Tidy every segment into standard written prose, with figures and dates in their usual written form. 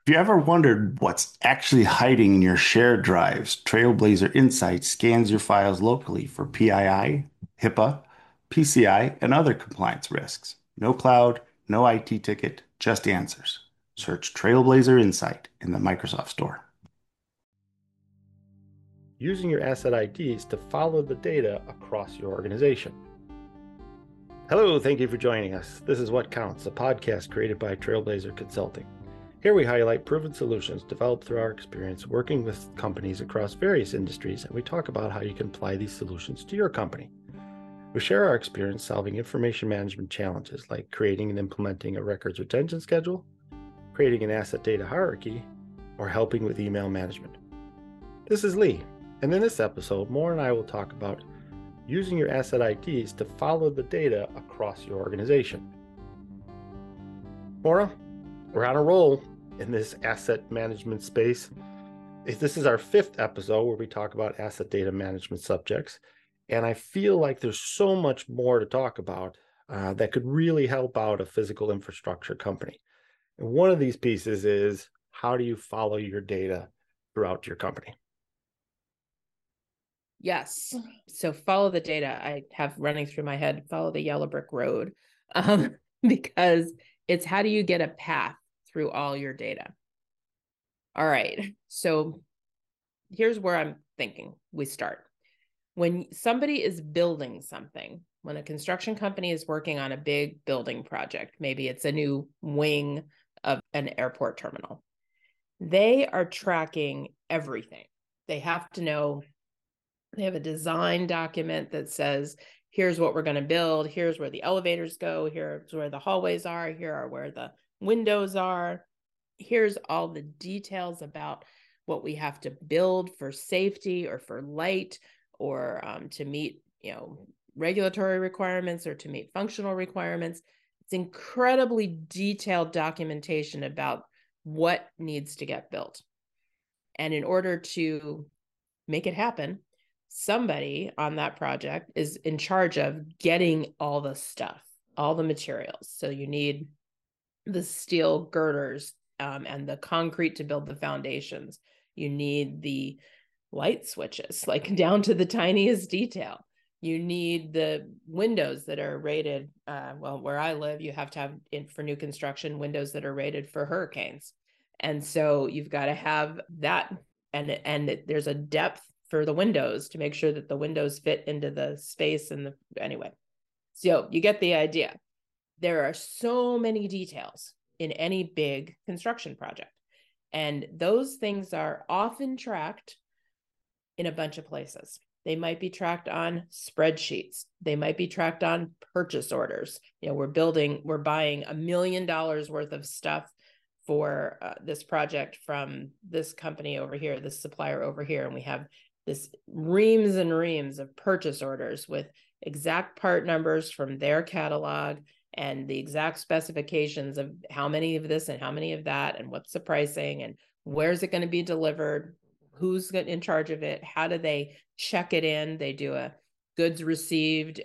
If you ever wondered what's actually hiding in your shared drives, Trailblazer Insights scans your files locally for PII, HIPAA, PCI, and other compliance risks. No cloud, no IT ticket, just answers. Search Trailblazer Insight in the Microsoft Store. Using your asset IDs to follow the data across your organization. Hello, thank you for joining us. This is What Counts, a podcast created by Trailblazer Consulting. Here we highlight proven solutions developed through our experience working with companies across various industries, and we talk about how you can apply these solutions to your company. We share our experience solving information management challenges like creating and implementing a records retention schedule, creating an asset data hierarchy, or helping with email management. This is Lee, and in this episode, Maura and I will talk about using your asset IDs to follow the data across your organization. Maura, we're on a roll in this asset management space. This is our 5th episode where we talk about asset data management subjects, and I feel like there's so much more to talk about that could really help out a physical infrastructure company. And one of these pieces is, how do you follow your data throughout your company? Yes. So follow the data. I have running through my head, follow the yellow brick road, because it's how do you get a path through all your data? All right. So here's where I'm thinking we start. When somebody is building something, when a construction company is working on a big building project, maybe it's a new wing of an airport terminal, they are tracking everything. They have to know. They have a design document that says, here's what we're going to build. Here's where the elevators go. Here's where the hallways are. Here are where the windows are. Here's all the details about what we have to build for safety or for light or to meet, regulatory requirements or to meet functional requirements. It's incredibly detailed documentation about what needs to get built. And in order to make it happen, somebody on that project is in charge of getting all the stuff, all the materials. So you need the steel girders and the concrete to build the foundations. You need the light switches, like down to the tiniest detail. You need the windows that are rated. Where I live, you have to have for new construction windows that are rated for hurricanes. And so you've got to have that. And there's a depth for the windows to make sure that the windows fit into the space anyway. So you get the idea. There are so many details in any big construction project. And those things are often tracked in a bunch of places. They might be tracked on spreadsheets. They might be tracked on purchase orders. We're buying $1 million worth of stuff for this project from this company over here, this supplier over here. And we have this reams and reams of purchase orders with exact part numbers from their catalog and the exact specifications of how many of this and how many of that and what's the pricing and where's it going to be delivered, who's in charge of it, how do they check it in. They do a goods received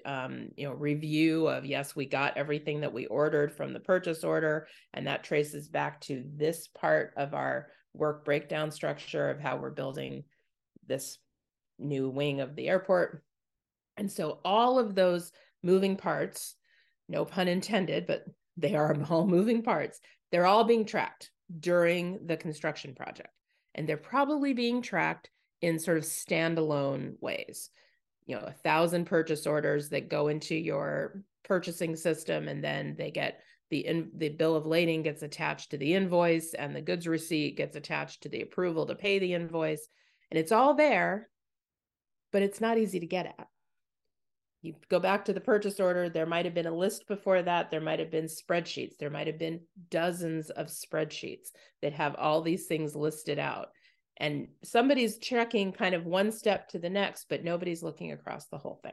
review of, yes, we got everything that we ordered from the purchase order, and that traces back to this part of our work breakdown structure of how we're building this new wing of the airport. And so all of those moving parts, no pun intended, but they are all moving parts, they're all being tracked during the construction project. And they're probably being tracked in sort of standalone ways. 1,000 purchase orders that go into your purchasing system, and then they get the bill of lading gets attached to the invoice, and the goods receipt gets attached to the approval to pay the invoice. And it's all there, but it's not easy to get at. You go back to the purchase order, there might have been a list before that. There might have been spreadsheets. There might have been dozens of spreadsheets that have all these things listed out. And somebody's checking kind of one step to the next, but nobody's looking across the whole thing.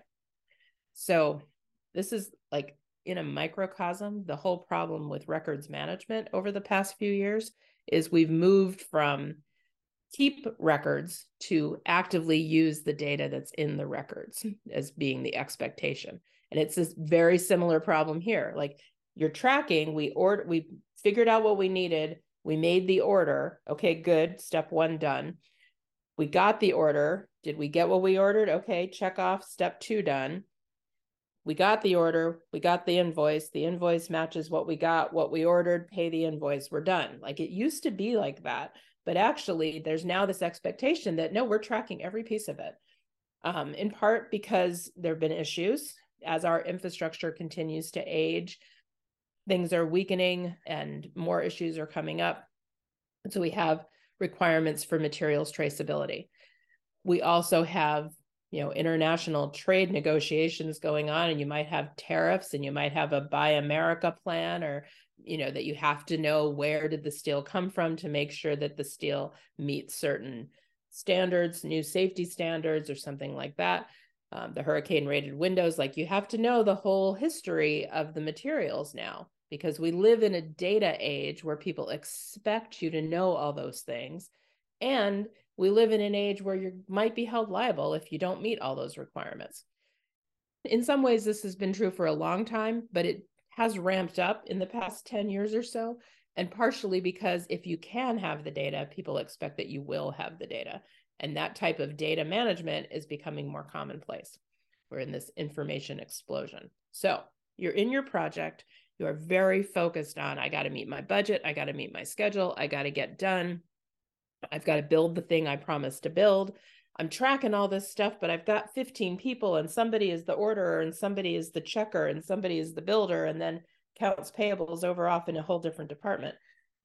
So this is like in a microcosm, the whole problem with records management over the past few years is we've moved from keep records to actively use the data that's in the records as being the expectation. And it's this very similar problem here. Like you're tracking, we figured out what we needed. We made the order. Okay, good. Step 1 done. We got the order. Did we get what we ordered? Okay, check off. Step 2 done. We got the order. We got the invoice. The invoice matches what we got, what we ordered, pay the invoice. We're done. Like, it used to be like that. But actually, there's now this expectation that no, we're tracking every piece of it. In part because there have been issues as our infrastructure continues to age. Things are weakening and more issues are coming up. And so we have requirements for materials traceability. We also have, international trade negotiations going on, and you might have tariffs, and you might have a Buy America plan, or, that you have to know where did the steel come from to make sure that the steel meets certain standards, new safety standards, or something like that. The hurricane rated windows, like, you have to know the whole history of the materials now, because we live in a data age where people expect you to know all those things. And we live in an age where you might be held liable if you don't meet all those requirements. In some ways, this has been true for a long time, but it has ramped up in the past 10 years or so. And partially because if you can have the data, people expect that you will have the data. And that type of data management is becoming more commonplace. We're in this information explosion. So you're in your project. You are very focused on, I got to meet my budget. I got to meet my schedule. I got to get done. I've got to build the thing I promised to build. I'm tracking all this stuff, but I've got 15 people, and somebody is the orderer, and somebody is the checker, and somebody is the builder, and then accounts payables over off in a whole different department.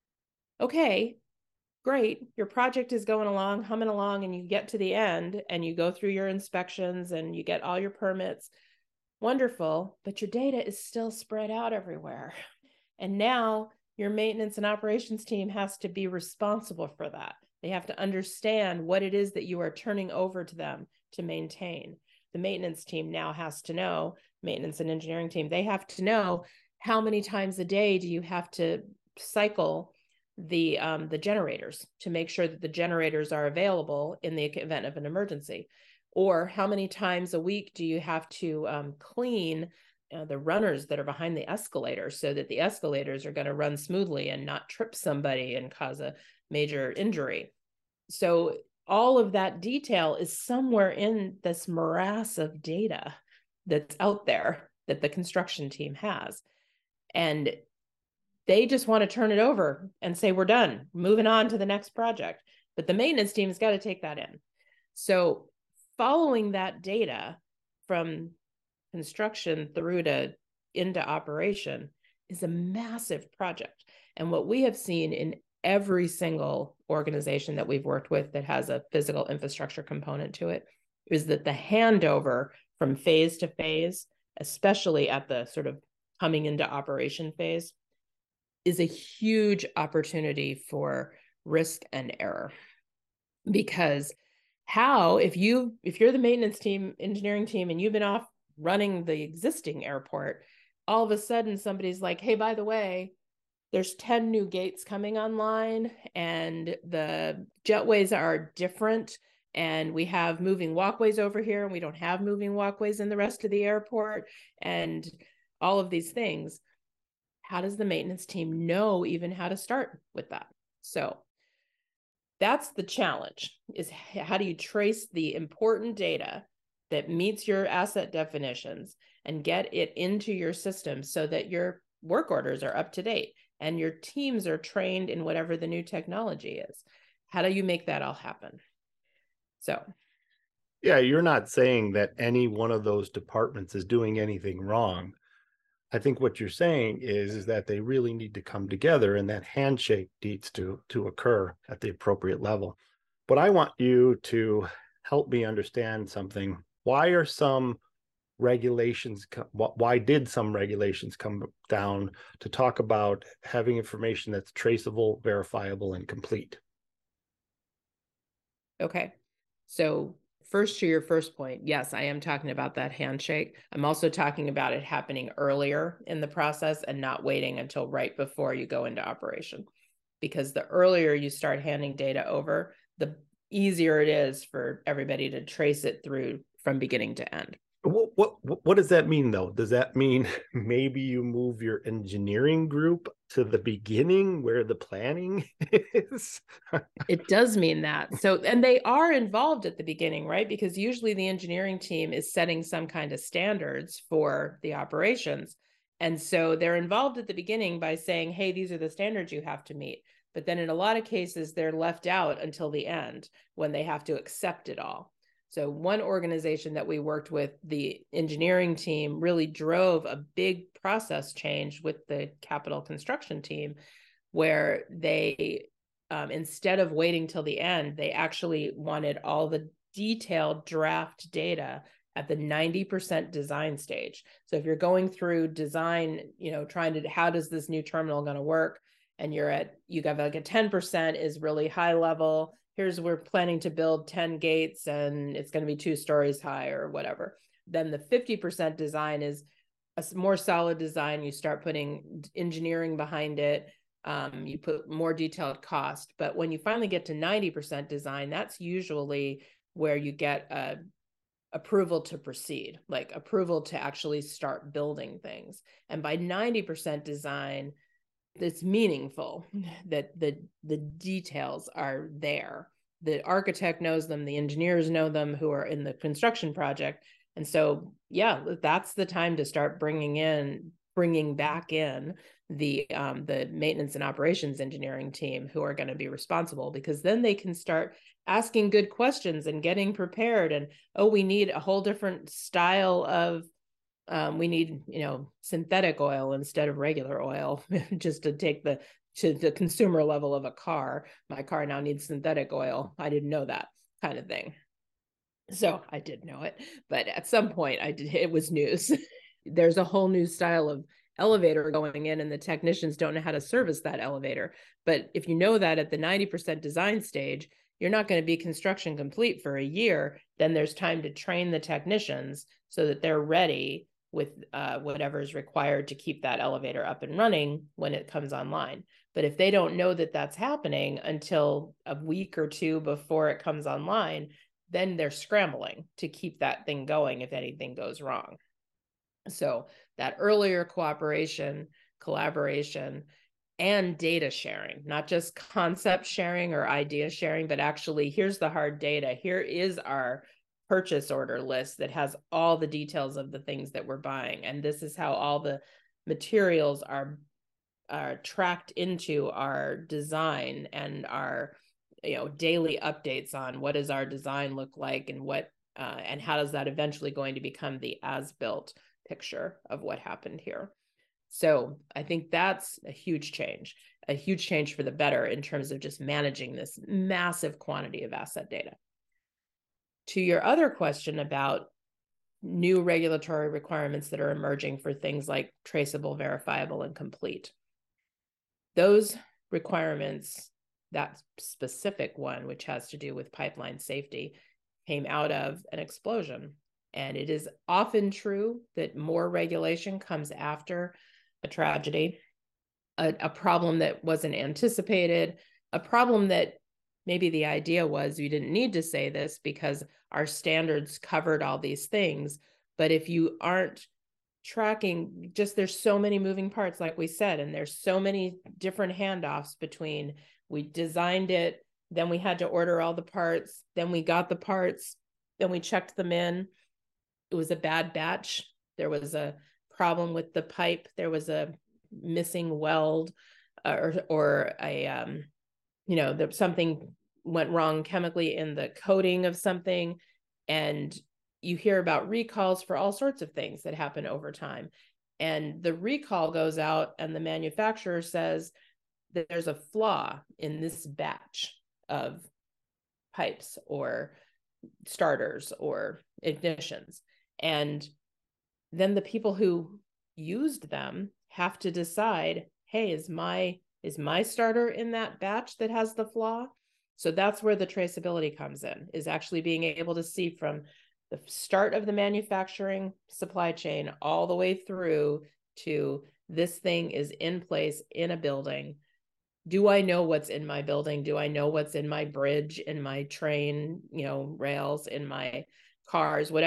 Okay, great. Your project is going along, humming along, and you get to the end and you go through your inspections and you get all your permits. Wonderful, but your data is still spread out everywhere. And now your maintenance and operations team has to be responsible for that. They have to understand what it is that you are turning over to them to maintain. The maintenance team now has to know, maintenance and engineering team, they have to know how many times a day do you have to cycle the generators to make sure that the generators are available in the event of an emergency. Or how many times a week do you have to clean the runners that are behind the escalator so that the escalators are going to run smoothly and not trip somebody and cause a major injury. So all of that detail is somewhere in this morass of data that's out there that the construction team has. And they just want to turn it over and say, we're done, moving on to the next project. But the maintenance team has got to take that in. So following that data from construction through to into operation is a massive project. And what we have seen in every single organization that we've worked with that has a physical infrastructure component to it is that the handover from phase to phase, especially at the sort of coming into operation phase, is a huge opportunity for risk and error. Because if you're the maintenance team, engineering team, and you've been off running the existing airport, all of a sudden somebody's like, hey, by the way, there's 10 new gates coming online and the jetways are different, and we have moving walkways over here and we don't have moving walkways in the rest of the airport, and all of these things. How does the maintenance team know even how to start with that? So that's the challenge, is how do you trace the important data that meets your asset definitions and get it into your system so that your work orders are up to date and your teams are trained in whatever the new technology is. How do you make that all happen? So, yeah, you're not saying that any one of those departments is doing anything wrong. I think what you're saying is that they really need to come together, and that handshake needs to occur at the appropriate level. But I want you to help me understand something. Why did some regulations come down to talk about having information that's traceable, verifiable, and complete? Okay. So first, to your first point, yes, I am talking about that handshake. I'm also talking about it happening earlier in the process and not waiting until right before you go into operation. Because the earlier you start handing data over, the easier it is for everybody to trace it through from beginning to end. What does that mean, though? Does that mean maybe you move your engineering group to the beginning where the planning is? It does mean that. So, and they are involved at the beginning, right? Because usually the engineering team is setting some kind of standards for the operations. And so they're involved at the beginning by saying, hey, these are the standards you have to meet. But then in a lot of cases, they're left out until the end when they have to accept it all. So one organization that we worked with, the engineering team really drove a big process change with the capital construction team, where they, instead of waiting till the end, they actually wanted all the detailed draft data at the 90% design stage. So if you're going through design, trying to, how does this new terminal going to work? And you got like a 10% is really high level. We're planning to build 10 gates and it's going to be 2 stories high or whatever. Then the 50% design is a more solid design. You start putting engineering behind it. You put more detailed cost. But when you finally get to 90% design, that's usually where you get approval to proceed, like approval to actually start building things. And by 90% design, it's meaningful that the details are there. The architect knows them, the engineers know them who are in the construction project. And so, yeah, that's the time to start bringing back in the maintenance and operations engineering team who are going to be responsible, because then they can start asking good questions and getting prepared. And, we need a whole different style of we need, synthetic oil instead of regular oil, just to take to the consumer level of a car. My car now needs synthetic oil. I didn't know that kind of thing. So I did know it, but at some point it was news. There's a whole new style of elevator going in and the technicians don't know how to service that elevator. But if you know that at the 90% design stage, you're not going to be construction complete for a year, then there's time to train the technicians so that they're ready with whatever is required to keep that elevator up and running when it comes online. But if they don't know that that's happening until a week or 2 before it comes online, then they're scrambling to keep that thing going if anything goes wrong. So that earlier cooperation, collaboration, and data sharing, not just concept sharing or idea sharing, but actually, here's the hard data. Here is our purchase order list that has all the details of the things that we're buying. And this is how all the materials are tracked into our design and our daily updates on what does our design look like and what and how does that eventually going to become the as-built picture of what happened here. So I think that's a huge change for the better in terms of just managing this massive quantity of asset data. To your other question about new regulatory requirements that are emerging for things like traceable, verifiable, and complete. Those requirements, that specific one, which has to do with pipeline safety, came out of an explosion. And it is often true that more regulation comes after a tragedy, a problem that wasn't anticipated, a problem that maybe the idea was you didn't need to say this because our standards covered all these things. But if you aren't tracking, there's so many moving parts, like we said, and there's so many different handoffs between we designed it, then we had to order all the parts, then we got the parts, then we checked them in. It was a bad batch. There was a problem with the pipe. There was a missing weld or a, something went wrong chemically in the coating of something. And you hear about recalls for all sorts of things that happen over time. And the recall goes out and the manufacturer says that there's a flaw in this batch of pipes or starters or ignitions. And then the people who used them have to decide, hey, is my starter in that batch that has the flaw? So that's where the traceability comes in, is actually being able to see from the start of the manufacturing supply chain all the way through to this thing is in place in a building. Do I know what's in my building? Do I know what's in my bridge, in my train, rails, in my cars, whatever?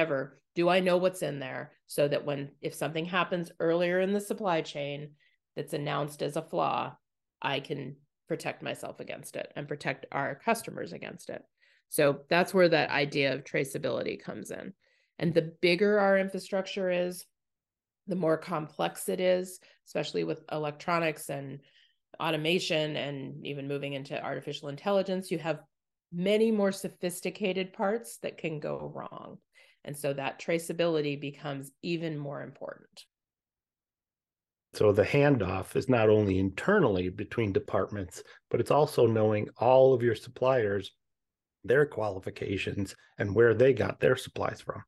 Do I know what's in there so that if something happens earlier in the supply chain that's announced as a flaw, I can protect myself against it and protect our customers against it. So that's where that idea of traceability comes in. And the bigger our infrastructure is, the more complex it is, especially with electronics and automation and even moving into artificial intelligence. You have many more sophisticated parts that can go wrong. And so that traceability becomes even more important. So the handoff is not only internally between departments, but it's also knowing all of your suppliers, their qualifications, and where they got their supplies from.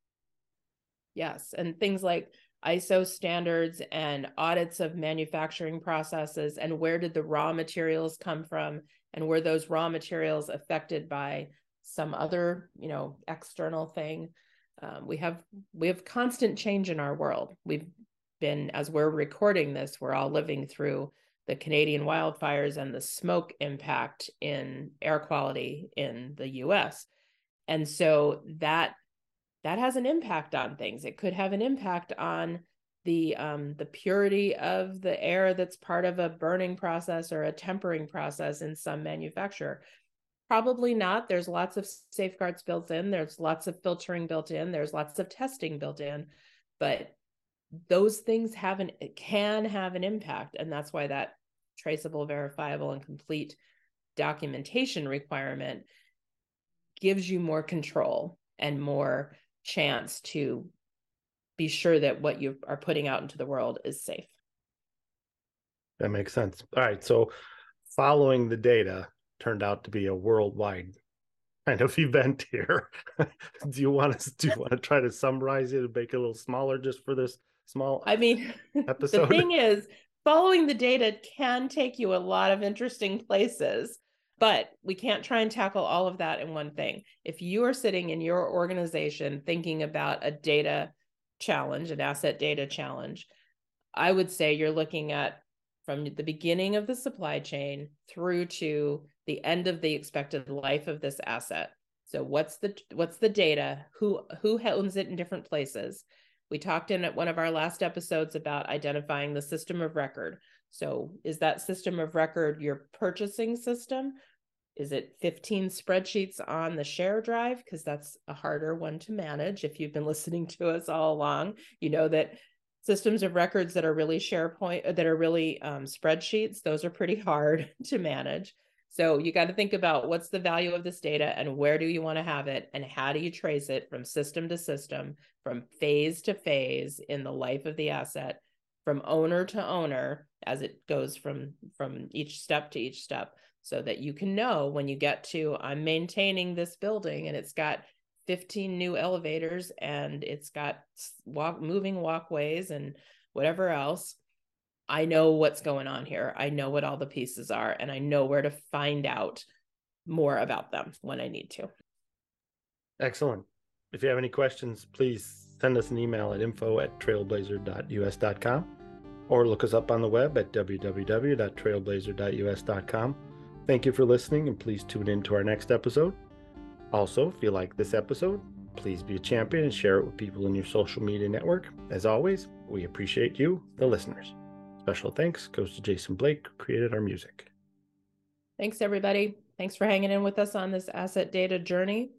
Yes, and things like ISO standards and audits of manufacturing processes, and where did the raw materials come from, and were those raw materials affected by some other, external thing. We have constant change in our world. We've been, as we're recording this, we're all living through the Canadian wildfires and the smoke impact in air quality in the US. And so that has an impact on things. It could have an impact on the purity of the air that's part of a burning process or a tempering process in some manufacturer. Probably not. There's lots of safeguards built in. There's lots of filtering built in. There's lots of testing built in. But those things can have an impact. And that's why that traceable, verifiable, and complete documentation requirement gives you more control and more chance to be sure that what you are putting out into the world is safe. That makes sense. All right. So following the data turned out to be a worldwide kind of event here. Do you want to try to summarize it and make it a little smaller just for this small episode? The thing is, following the data can take you a lot of interesting places, but we can't try and tackle all of that in one thing. If you are sitting in your organization thinking about a data challenge, an asset data challenge, I would say you're looking at from the beginning of the supply chain through to the end of the expected life of this asset. So what's the data? Who owns it in different places? We talked in one of our last episodes about identifying the system of record. So is that system of record your purchasing system? Is it 15 spreadsheets on the share drive? Because that's a harder one to manage. If you've been listening to us all along, you know that systems of records that are really SharePoint, that are really spreadsheets, those are pretty hard to manage. So you got to think about what's the value of this data and where do you want to have it and how do you trace it from system to system, from phase to phase in the life of the asset, from owner to owner as it goes from each step to each step, so that you can know when you get to, I'm maintaining this building and it's got 15 new elevators and it's got moving walkways and whatever else. I know what's going on here. I know what all the pieces are, and I know where to find out more about them when I need to. Excellent. If you have any questions, please send us an email at info@trailblazer.us.com or look us up on the web at www.trailblazer.us.com. Thank you for listening, and please tune in to our next episode. Also, if you like this episode, please be a champion and share it with people in your social media network. As always, we appreciate you, the listeners. Special thanks goes to Jason Blake, who created our music. Thanks, everybody. Thanks for hanging in with us on this asset data journey.